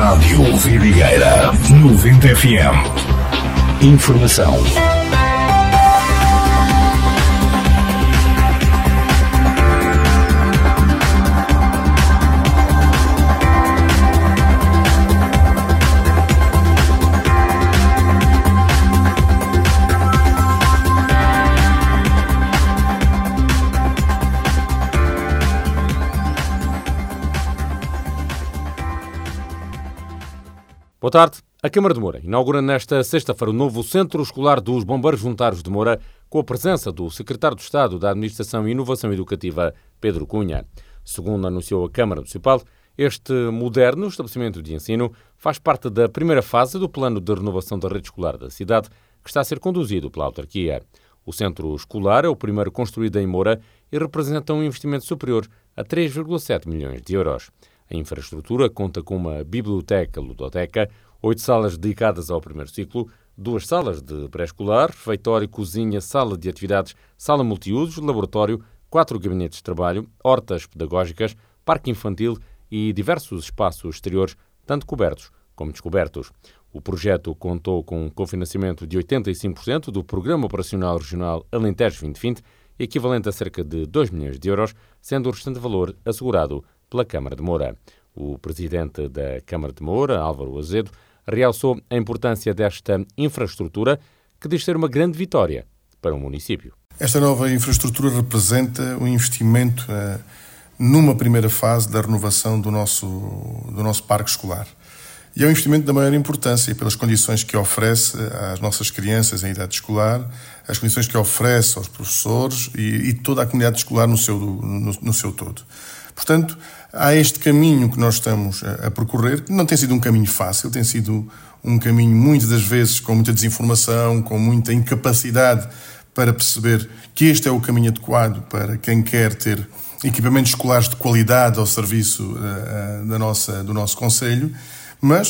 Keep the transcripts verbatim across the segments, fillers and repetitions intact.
Rádio Vidigueira noventa F M. Informação. Boa tarde. A Câmara de Moura inaugura nesta sexta-feira o novo Centro Escolar dos Bombeiros Voluntários de Moura, com a presença do Secretário de Estado da Administração e Inovação Educativa, Pedro Cunha. Segundo anunciou a Câmara Municipal, este moderno estabelecimento de ensino faz parte da primeira fase do plano de renovação da rede escolar da cidade, que está a ser conduzido pela autarquia. O centro escolar é o primeiro construído em Moura e representa um investimento superior a três vírgula sete milhões de euros. A infraestrutura conta com uma biblioteca ludoteca, oito salas dedicadas ao primeiro ciclo, duas salas de pré-escolar, refeitório, cozinha, sala de atividades, sala multiusos, laboratório, quatro gabinetes de trabalho, hortas pedagógicas, parque infantil e diversos espaços exteriores, tanto cobertos como descobertos. O projeto contou com um cofinanciamento de oitenta e cinco por cento do Programa Operacional Regional Alentejo vinte vinte, equivalente a cerca de dois milhões de euros, sendo o restante valor assegurado pela Câmara de Moura. O presidente da Câmara de Moura, Álvaro Azedo, realçou a importância desta infraestrutura, que diz ser uma grande vitória para o município. Esta nova infraestrutura representa um investimento uh, numa primeira fase da renovação do nosso, do nosso parque escolar. E é um investimento da maior importância pelas condições que oferece às nossas crianças em idade escolar, as condições que oferece aos professores e, e toda a comunidade escolar no seu, no, no seu todo. Portanto, há este caminho que nós estamos a, a percorrer, que não tem sido um caminho fácil, tem sido um caminho, muitas das vezes, com muita desinformação, com muita incapacidade para perceber que este é o caminho adequado para quem quer ter equipamentos escolares de qualidade ao serviço uh, da nossa, do nosso concelho, mas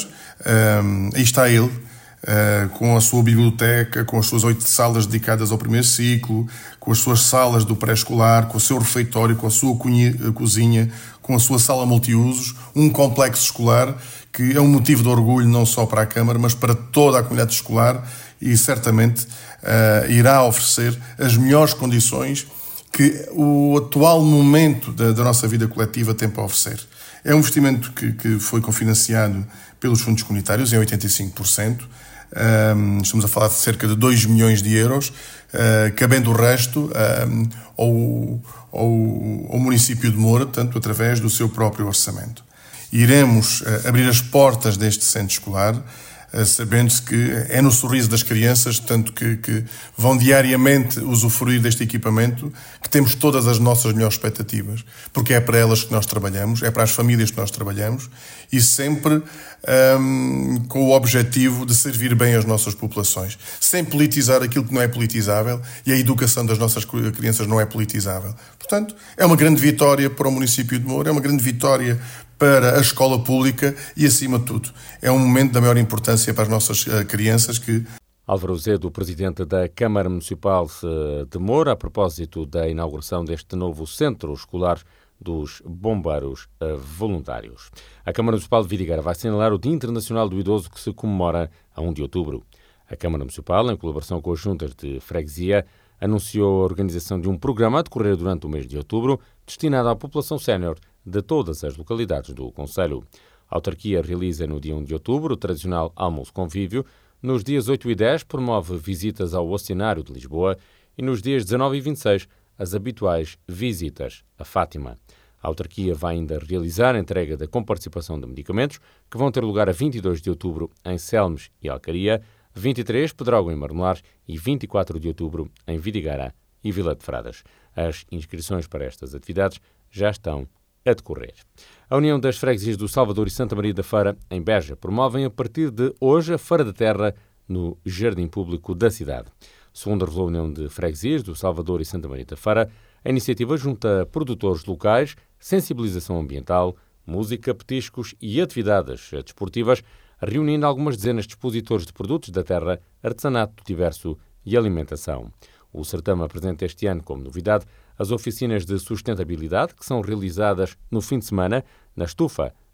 uh, aí está ele, uh, com a sua biblioteca, com as suas oito salas dedicadas ao primeiro ciclo, com as suas salas do pré-escolar, com o seu refeitório, com a sua cozinha, com a sua sala multiusos, um complexo escolar que é um motivo de orgulho não só para a Câmara, mas para toda a comunidade escolar e certamente uh, irá oferecer as melhores condições que o atual momento da, da nossa vida coletiva tem para oferecer. É um investimento que, que foi cofinanciado pelos fundos comunitários em oitenta e cinco por cento. Um, estamos a falar de cerca de dois milhões de euros, uh, cabendo o resto um, ao, ao, ao município de Moura, tanto através do seu próprio orçamento. Iremos uh, abrir as portas deste centro escolar, uh, sabendo-se que é no sorriso das crianças, tanto que, que vão diariamente usufruir deste equipamento, que temos todas as nossas melhores expectativas, porque é para elas que nós trabalhamos, é para as famílias que nós trabalhamos, e sempre um, com o objetivo de servir bem as nossas populações, sem politizar aquilo que não é politizável, e a educação das nossas crianças não é politizável. Portanto, é uma grande vitória para o município de Moura, é uma grande vitória para a escola pública e, acima de tudo, é um momento da maior importância para as nossas uh, crianças que... Álvaro Azedo, presidente da Câmara Municipal de Moura, a propósito da inauguração deste novo centro escolar dos bombeiros voluntários. A Câmara Municipal de Vidigueira vai assinalar o Dia Internacional do Idoso, que se comemora a primeiro de outubro. A Câmara Municipal, em colaboração com as juntas de freguesia, anunciou a organização de um programa a decorrer durante o mês de outubro, destinado à população sénior de todas as localidades do concelho. A autarquia realiza no dia primeiro de outubro o tradicional almoço convívio. Nos dias oito e dez, promove visitas ao Oceanário de Lisboa e nos dias dezanove e vinte e seis, as habituais visitas a Fátima. A autarquia vai ainda realizar a entrega da comparticipação de medicamentos, que vão ter lugar a vinte e dois de outubro em Selmes e Alcaria, vinte e três, Pedrógão e Marmelar e vinte e quatro de outubro em Vidigueira e Vila de Fradas. As inscrições para estas atividades já estão a decorrer. A União das Freguesias do Salvador e Santa Maria da Feira, em Beja, promovem a partir de hoje a Feira da Terra no Jardim Público da cidade. Segundo a União de Freguesias do Salvador e Santa Maria da Feira, a iniciativa junta produtores locais, sensibilização ambiental, música, petiscos e atividades desportivas, reunindo algumas dezenas de expositores de produtos da terra, artesanato diverso e alimentação. O certame apresenta este ano como novidade as oficinas de sustentabilidade, que são realizadas no fim de semana na Estufa,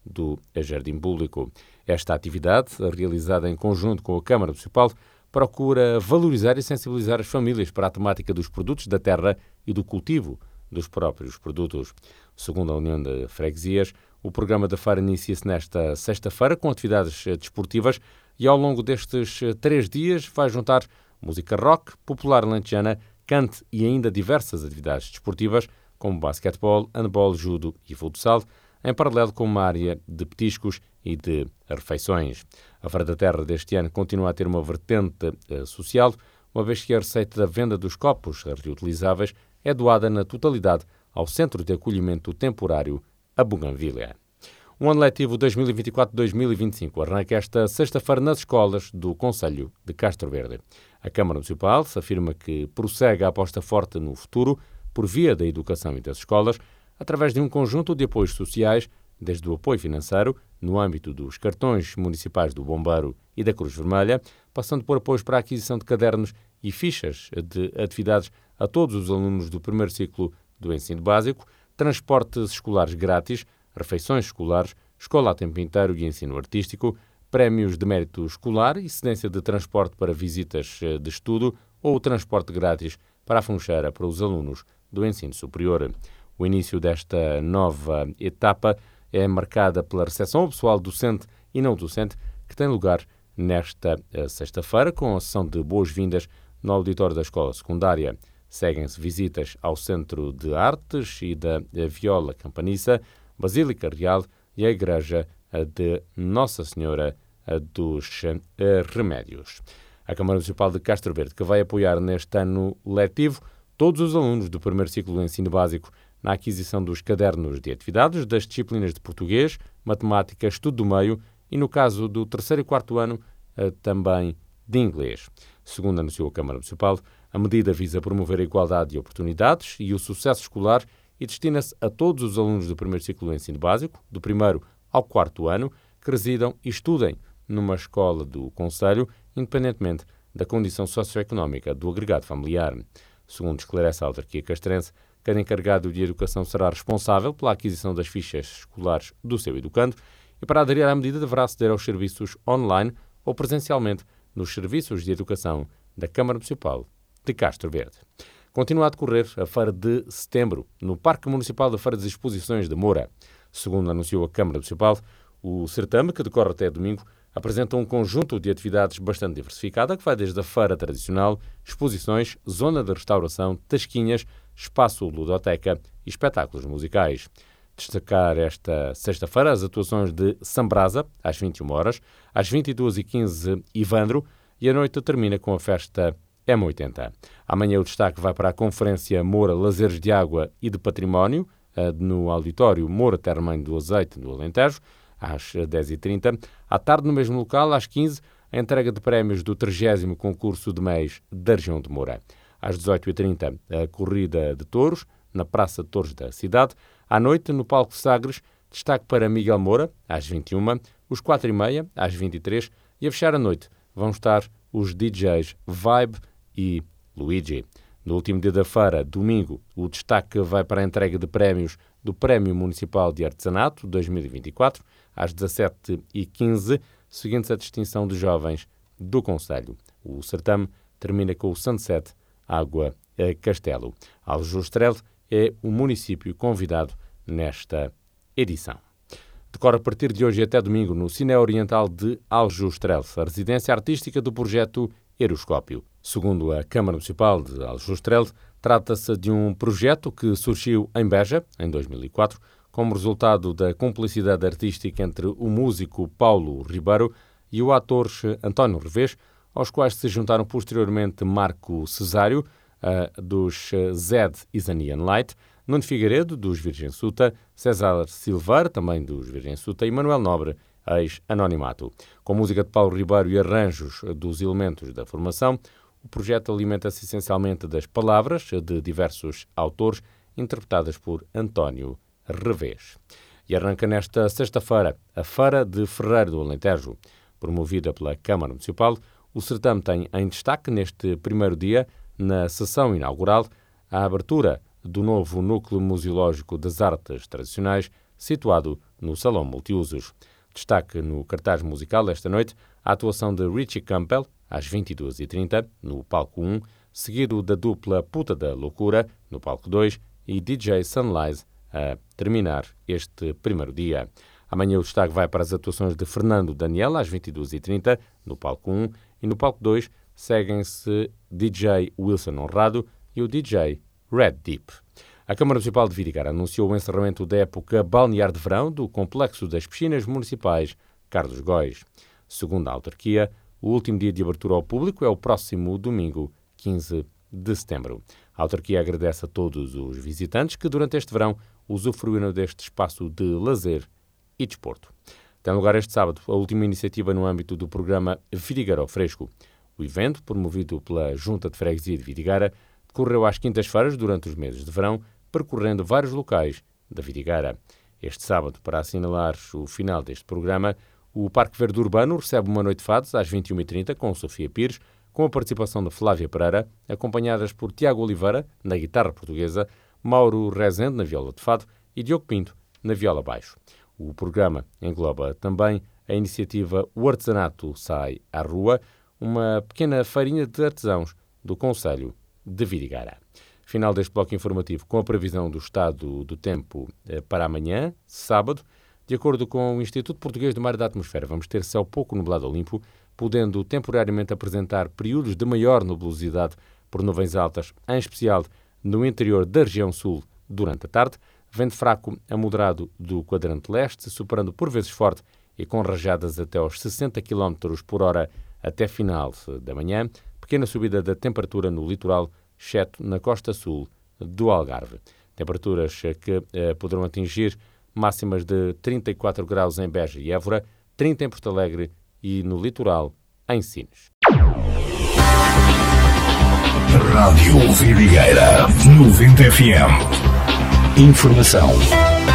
do Jardim Público. Esta atividade, realizada em conjunto com a Câmara Municipal, procura valorizar e sensibilizar as famílias para a temática dos produtos da terra e do cultivo dos próprios produtos. Segundo a União de Freguesias, o programa da feira inicia-se nesta sexta-feira com atividades desportivas e ao longo destes três dias vai juntar música rock, popular lentejana, cante e ainda diversas atividades desportivas como basquetebol, handball, judo e futsal, em paralelo com uma área de petiscos e de refeições. A Feira da Terra deste ano continua a ter uma vertente eh, social, uma vez que a receita da venda dos copos reutilizáveis é doada na totalidade ao Centro de Acolhimento Temporário, a Bougainvillea. O ano letivo dois mil e vinte e quatro dois mil e vinte e cinco arranca esta sexta-feira nas escolas do Concelho de Castro Verde. A Câmara Municipal afirma que prossegue a aposta forte no futuro por via da educação e das escolas, através de um conjunto de apoios sociais, desde o apoio financeiro, no âmbito dos cartões municipais do Bombeiro e da Cruz Vermelha, passando por apoios para a aquisição de cadernos e fichas de atividades a todos os alunos do primeiro ciclo do ensino básico, transportes escolares grátis, refeições escolares, escola a tempo inteiro e ensino artístico, prémios de mérito escolar e cedência de transporte para visitas de estudo ou transporte grátis para a Funcheira para os alunos do ensino superior. O início desta nova etapa é marcada pela recepção ao pessoal docente e não docente, que tem lugar nesta sexta-feira, com a sessão de boas-vindas no auditório da Escola Secundária. Seguem-se visitas ao Centro de Artes e da Viola Campaniça, Basílica Real e a Igreja de Nossa Senhora dos Remédios. A Câmara Municipal de Castro Verde, que vai apoiar neste ano letivo todos os alunos do primeiro ciclo do ensino básico na aquisição dos cadernos de atividades das disciplinas de português, matemática, estudo do meio e, no caso do terceiro e quarto ano, também de inglês. Segundo anunciou a Câmara Municipal, a medida visa promover a igualdade de oportunidades e o sucesso escolar e destina-se a todos os alunos do primeiro ciclo do ensino básico, do primeiro ao quarto ano, que residam e estudem numa escola do Concelho, independentemente da condição socioeconómica do agregado familiar. Segundo esclarece a autarquia castrense, cada encarregado de educação será responsável pela aquisição das fichas escolares do seu educando e, para aderir à medida, deverá aceder aos serviços online ou presencialmente nos serviços de educação da Câmara Municipal de Castro Verde. Continua a decorrer a Feira de Setembro, no Parque Municipal da Feira das Exposições de Moura. Segundo anunciou a Câmara Municipal, o certame, que decorre até domingo, apresenta um conjunto de atividades bastante diversificada, que vai desde a feira tradicional, exposições, zona de restauração, tasquinhas, espaço ludoteca e espetáculos musicais. Destacar esta sexta-feira as atuações de Sambrasa, às vinte e uma horas, às vinte e duas e quinze, Ivandro, e a noite termina com a festa M oitenta. Amanhã o destaque vai para a Conferência Moura Lazeres de Água e de Património, no auditório Moura Terra-Mãe do Azeite, do Alentejo, às dez e trinta. À tarde, no mesmo local, às quinze, a entrega de prémios do trigésimo concurso de M E S da região de Moura. Às dezoito e trinta, a corrida de touros, na Praça de Touros da cidade. À noite, no Palco Sagres, destaque para Miguel Moura, às vinte e uma, os quatro e meia, às vinte e três, e a fechar a noite vão estar os D Js Vibe e Luigi. No último dia da feira, domingo, o destaque vai para a entrega de prémios do Prémio Municipal de Artesanato dois mil e vinte e quatro, às dezassete e quinze, seguindo-se a distinção de jovens do Concelho. O certame termina com o Sunset Água Castelo. Aljustrel é o município convidado nesta edição. Decorre a partir de hoje até domingo no Cine Oriental de Aljustrel, a residência artística do projeto Eroscópio. Segundo a Câmara Municipal de Aljustrel, trata-se de um projeto que surgiu em Beja, em dois mil e quatro, como resultado da cumplicidade artística entre o músico Paulo Ribeiro e o ator António Revés, aos quais se juntaram posteriormente Marco Cesário, uh, dos Zed Isanian Light, Nuno Figueiredo, dos Virgem Suta, César Silveira, também dos Virgem Suta, e Manuel Nobre, ex-Anonimato. Com música de Paulo Ribeiro e arranjos dos elementos da formação, o projeto alimenta-se essencialmente das palavras de diversos autores, interpretadas por António Revés. E arranca nesta sexta-feira a Feira de Ferreiro do Alentejo. Promovida pela Câmara Municipal, o certame tem em destaque neste primeiro dia, na sessão inaugural, a abertura do novo Núcleo Museológico das Artes Tradicionais, situado no Salão Multiusos. Destaque no cartaz musical esta noite a atuação de Richie Campbell, às vinte e duas e trinta, no palco um, seguido da dupla Puta da Loucura, no palco dois, e D J Sunrise, a terminar este primeiro dia. Amanhã o destaque vai para as atuações de Fernando Daniel, às vinte e duas e trinta, no palco um, e no palco dois seguem-se D J Wilson Honrado e o D J Red Deep. A Câmara Municipal de Vidigueira anunciou o encerramento da época balnear de verão do Complexo das Piscinas Municipais Carlos Góis. Segundo a autarquia, o último dia de abertura ao público é o próximo domingo, quinze de setembro. A autarquia agradece a todos os visitantes que durante este verão usufruíram deste espaço de lazer e desporto. Tem lugar este sábado a última iniciativa no âmbito do programa Vidigueira ao Fresco. O evento, promovido pela Junta de Freguesia de Vidigueira, decorreu às quintas-feiras durante os meses de verão, percorrendo vários locais da Vidigueira. Este sábado, para assinalar o final deste programa, o Parque Verde Urbano recebe uma noite de fados às vinte e uma e trinta com Sofia Pires, com a participação de Flávia Pereira, acompanhadas por Tiago Oliveira, na guitarra portuguesa, Mauro Rezende, na viola de fado, e Diogo Pinto, na viola baixo. O programa engloba também a iniciativa O Artesanato Sai à Rua, uma pequena feirinha de artesãos do Concelho de Vidigueira. Final deste bloco informativo com a previsão do estado do tempo para amanhã, sábado. De acordo com o Instituto Português do Mar e da Atmosfera, vamos ter céu pouco nublado ou limpo, podendo temporariamente apresentar períodos de maior nubosidade por nuvens altas, em especial no interior da região sul durante a tarde. Vento fraco a moderado do quadrante leste, superando por vezes forte e com rajadas até aos sessenta quilómetros por hora até final da manhã. Pequena subida da temperatura no litoral, exceto na costa sul do Algarve. Temperaturas que eh, poderão atingir máximas de trinta e quatro graus em Beja e Évora, trinta em Porto Alegre e no litoral em Sines. Rádio Vidigueira noventa F M. Informação